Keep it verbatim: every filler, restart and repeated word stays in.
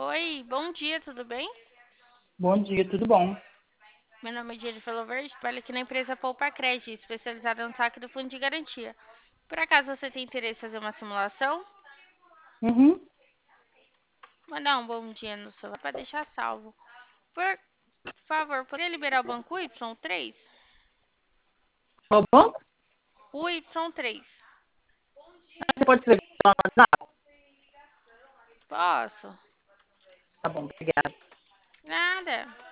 Oi, bom dia, tudo bem? Bom dia, tudo bom? Meu nome é Jennifer Loverde, trabalho aqui na empresa Poupa Crédito, especializada no saque do fundo de garantia. Por acaso você tem interesse em fazer uma simulação? Uhum. Mandar um bom dia no celular para deixar salvo. Por favor, poderia liberar o banco Y três? Qual banco? O Y três. Você pode escrever lá no WhatsApp? Posso? Tá bom, obrigada. Nada.